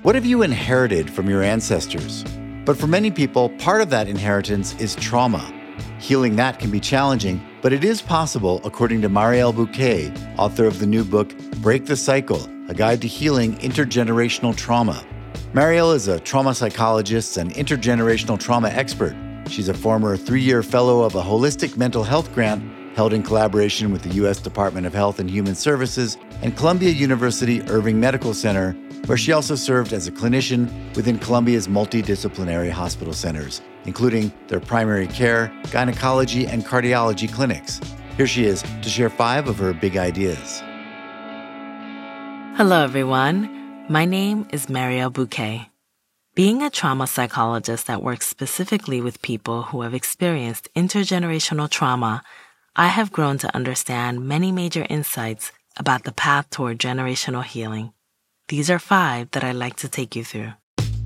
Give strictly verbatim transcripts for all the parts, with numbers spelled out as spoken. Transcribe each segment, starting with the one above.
What have you inherited from your ancestors? But for many people, part of that inheritance is trauma. Healing that can be challenging, but it is possible, according to Marielle Bouquet, author of the new book, Break the Cycle, A Guide to Healing Intergenerational Trauma. Marielle is a trauma psychologist and intergenerational trauma expert. She's a former three-year fellow of a holistic mental health grant held in collaboration with the U S Department of Health and Human Services and Columbia University Irving Medical Center, where she also served as a clinician within Columbia's multidisciplinary hospital centers, including their primary care, gynecology, and cardiology clinics. Here she is to share five of her big ideas. Hello, everyone. My name is Marielle Bouquet. Being a trauma psychologist that works specifically with people who have experienced intergenerational trauma, I have grown to understand many major insights about the path toward generational healing. These are five that I'd like to take you through.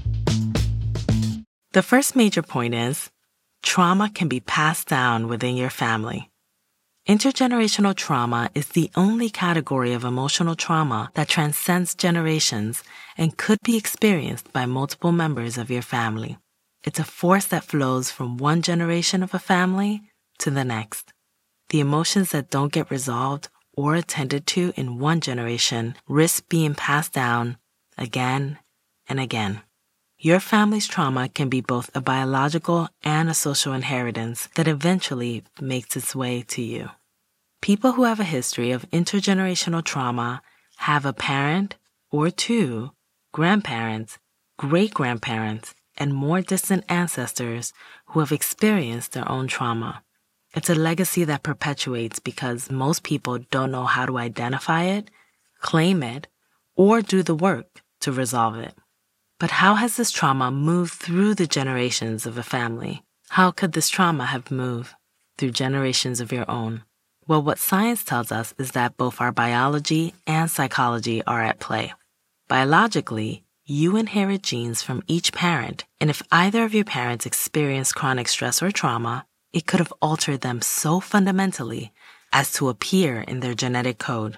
The first major point is trauma can be passed down within your family. Intergenerational trauma is the only category of emotional trauma that transcends generations and could be experienced by multiple members of your family. It's a force that flows from one generation of a family to the next. The emotions that don't get resolved or attended to in one generation risk being passed down again and again. Your family's trauma can be both a biological and a social inheritance that eventually makes its way to you. People who have a history of intergenerational trauma have a parent or two, grandparents, great-grandparents, and more distant ancestors who have experienced their own trauma. It's a legacy that perpetuates because most people don't know how to identify it, claim it, or do the work to resolve it. But how has this trauma moved through the generations of a family? How could this trauma have moved through generations of your own? Well, what science tells us is that both our biology and psychology are at play. Biologically, you inherit genes from each parent, and if either of your parents experienced chronic stress or trauma, it could have altered them so fundamentally as to appear in their genetic code.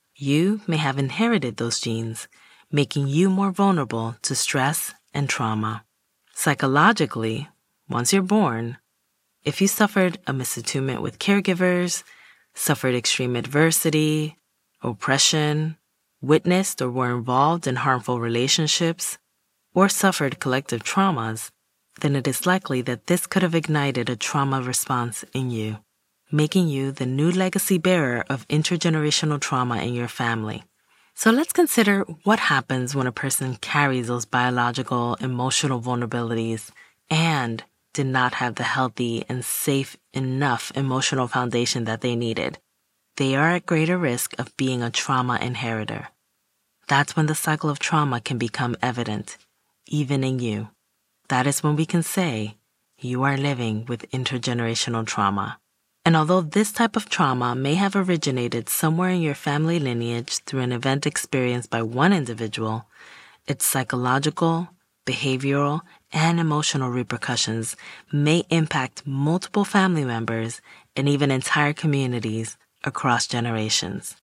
You may have inherited those genes, making you more vulnerable to stress and trauma. Psychologically, once you're born, if you suffered a misattunement with caregivers, suffered extreme adversity, oppression, witnessed or were involved in harmful relationships, or suffered collective traumas, then it is likely that this could have ignited a trauma response in you, making you the new legacy bearer of intergenerational trauma in your family. So let's consider what happens when a person carries those biological, emotional vulnerabilities and did not have the healthy and safe enough emotional foundation that they needed. They are at greater risk of being a trauma inheritor. That's when the cycle of trauma can become evident, even in you. That is when we can say you are living with intergenerational trauma. And although this type of trauma may have originated somewhere in your family lineage through an event experienced by one individual, its psychological, behavioral, and emotional repercussions may impact multiple family members and even entire communities across generations.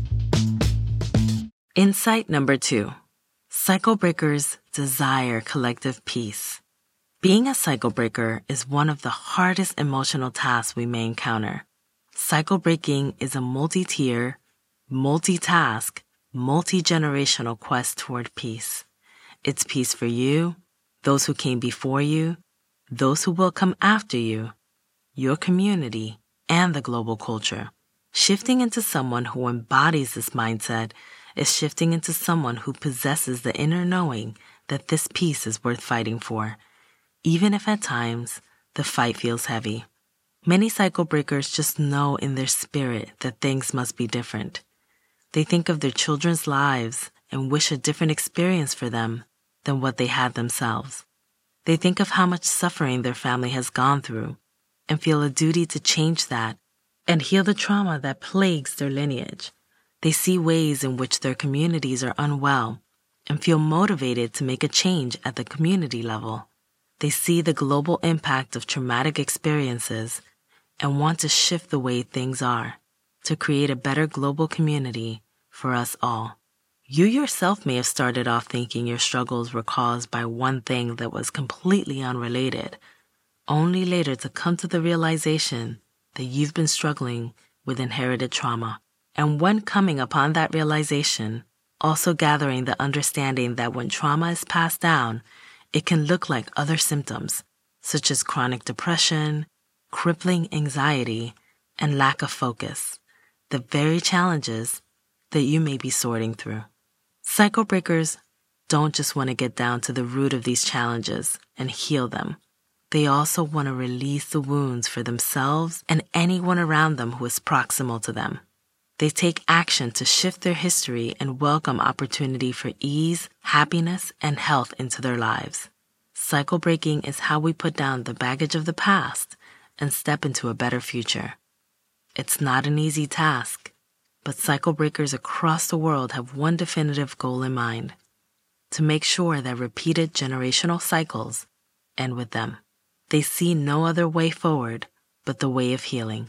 Insight number two. Cycle breakers desire collective peace. Being a cycle breaker is one of the hardest emotional tasks we may encounter. Cycle breaking is a multi-tier, multi-task, multi-generational quest toward peace. It's peace for you, those who came before you, those who will come after you, your community, and the global culture. Shifting into someone who embodies this mindset is shifting into someone who possesses the inner knowing that this peace is worth fighting for, even if at times the fight feels heavy. Many cycle breakers just know in their spirit that things must be different. They think of their children's lives and wish a different experience for them than what they had themselves. They think of how much suffering their family has gone through and feel a duty to change that and heal the trauma that plagues their lineage. They see ways in which their communities are unwell and feel motivated to make a change at the community level. They see the global impact of traumatic experiences and want to shift the way things are to create a better global community for us all. You yourself may have started off thinking your struggles were caused by one thing that was completely unrelated, only later to come to the realization that you've been struggling with inherited trauma. And when coming upon that realization, also gathering the understanding that when trauma is passed down, it can look like other symptoms, such as chronic depression, crippling anxiety, and lack of focus, the very challenges that you may be sorting through. Cycle breakers don't just want to get down to the root of these challenges and heal them. They also want to release the wounds for themselves and anyone around them who is proximal to them. They take action to shift their history and welcome opportunity for ease, happiness, and health into their lives. Cycle breaking is how we put down the baggage of the past and step into a better future. It's not an easy task, but cycle breakers across the world have one definitive goal in mind: to make sure that repeated generational cycles end with them. They see no other way forward but the way of healing.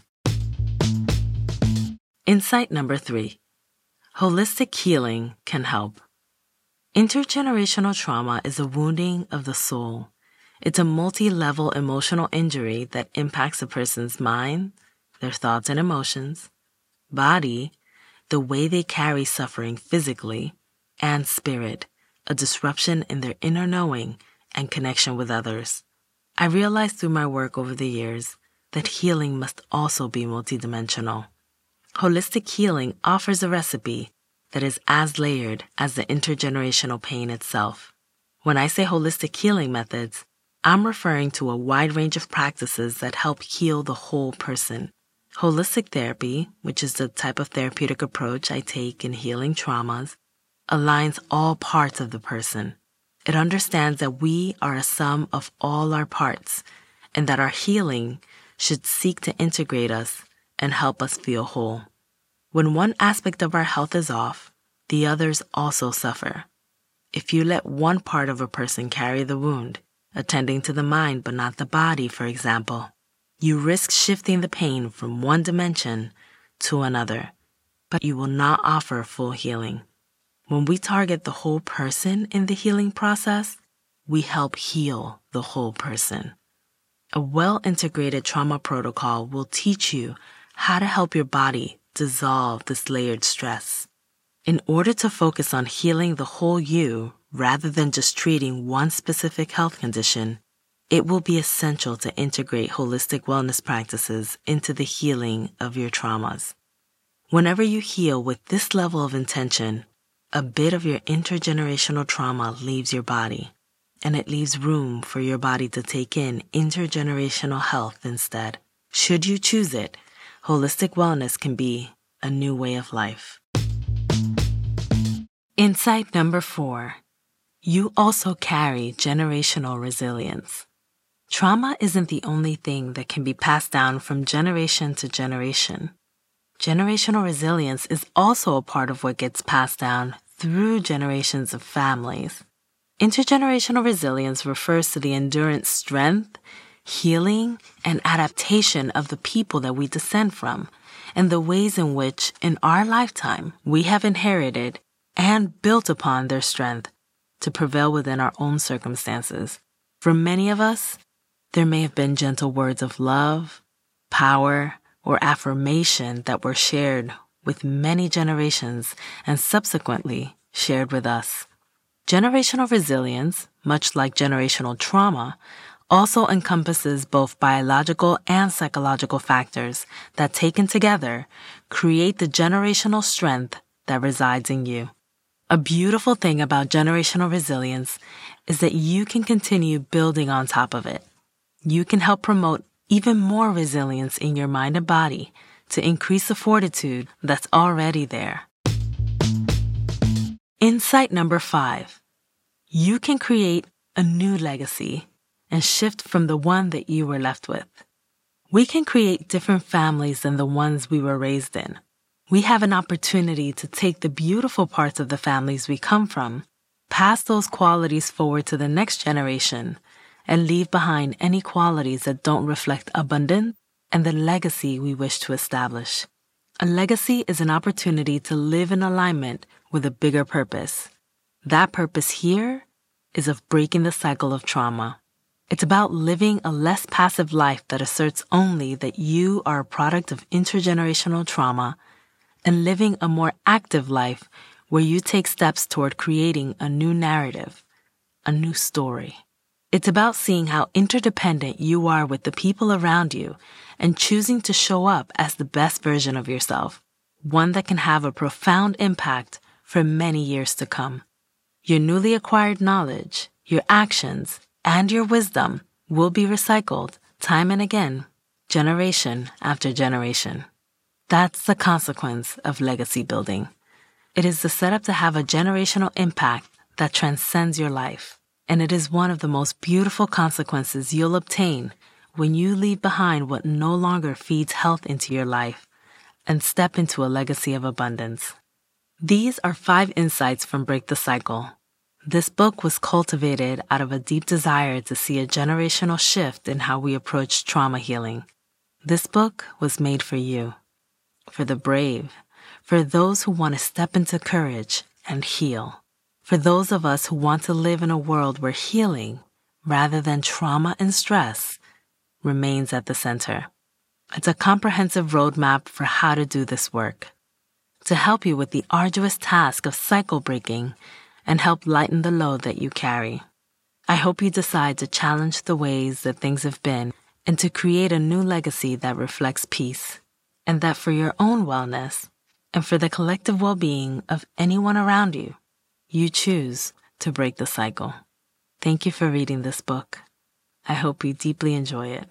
Insight number three: holistic healing can help. Intergenerational trauma is a wounding of the soul. It's a multi-level emotional injury that impacts a person's mind, their thoughts and emotions, body, the way they carry suffering physically, and spirit, a disruption in their inner knowing and connection with others. I realized through my work over the years that healing must also be multidimensional. Holistic healing offers a recipe that is as layered as the intergenerational pain itself. When I say holistic healing methods, I'm referring to a wide range of practices that help heal the whole person. Holistic therapy, which is the type of therapeutic approach I take in healing traumas, aligns all parts of the person. It understands that we are a sum of all our parts and that our healing should seek to integrate us and help us feel whole. When one aspect of our health is off, the others also suffer. If you let one part of a person carry the wound, attending to the mind but not the body, for example, you risk shifting the pain from one dimension to another, but you will not offer full healing. When we target the whole person in the healing process, we help heal the whole person. A well-integrated trauma protocol will teach you how to help your body dissolve this layered stress. In order to focus on healing the whole you rather than just treating one specific health condition, it will be essential to integrate holistic wellness practices into the healing of your traumas. Whenever you heal with this level of intention, a bit of your intergenerational trauma leaves your body, and it leaves room for your body to take in intergenerational health instead. Should you choose it, holistic wellness can be a new way of life. Insight number four: you also carry generational resilience. Trauma isn't the only thing that can be passed down from generation to generation. Generational resilience is also a part of what gets passed down through generations of families. Intergenerational resilience refers to the endurance, strength, healing, and adaptation of the people that we descend from, and the ways in which, in our lifetime, we have inherited and built upon their strength to prevail within our own circumstances. For many of us, there may have been gentle words of love, power, or affirmation that were shared with many generations and subsequently shared with us. Generational resilience, much like generational trauma, also encompasses both biological and psychological factors that, taken together, create the generational strength that resides in you. A beautiful thing about generational resilience is that you can continue building on top of it. You can help promote even more resilience in your mind and body to increase the fortitude that's already there. Insight number five: you can create a new legacy and shift from the one that you were left with. We can create different families than the ones we were raised in. We have an opportunity to take the beautiful parts of the families we come from, pass those qualities forward to the next generation, and leave behind any qualities that don't reflect abundance and the legacy we wish to establish. A legacy is an opportunity to live in alignment with a bigger purpose. That purpose here is of breaking the cycle of trauma. It's about living a less passive life that asserts only that you are a product of intergenerational trauma, and living a more active life where you take steps toward creating a new narrative, a new story. It's about seeing how interdependent you are with the people around you and choosing to show up as the best version of yourself, one that can have a profound impact for many years to come. Your newly acquired knowledge, your actions, and your wisdom will be recycled time and again, generation after generation. That's the consequence of legacy building. It is the setup to have a generational impact that transcends your life. And it is one of the most beautiful consequences you'll obtain when you leave behind what no longer feeds health into your life and step into a legacy of abundance. These are five insights from Break the Cycle. This book was cultivated out of a deep desire to see a generational shift in how we approach trauma healing. This book was made for you, for the brave, for those who want to step into courage and heal. For those of us who want to live in a world where healing, rather than trauma and stress, remains at the center. It's a comprehensive roadmap for how to do this work, to help you with the arduous task of cycle breaking and help lighten the load that you carry. I hope you decide to challenge the ways that things have been and to create a new legacy that reflects peace, and that for your own wellness and for the collective well-being of anyone around you, you choose to break the cycle. Thank you for reading this book. I hope you deeply enjoy it.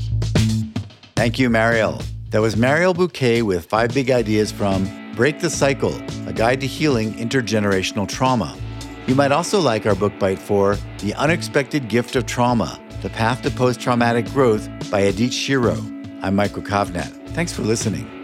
Thank you, Mariel. That was Mariel Bouquet with five big ideas from Break the Cycle, a guide to healing intergenerational trauma. You might also like our book bite for The Unexpected Gift of Trauma, The Path to Post-Traumatic Growth by Adit Shiro. I'm Michael Kovnat. Thanks for listening.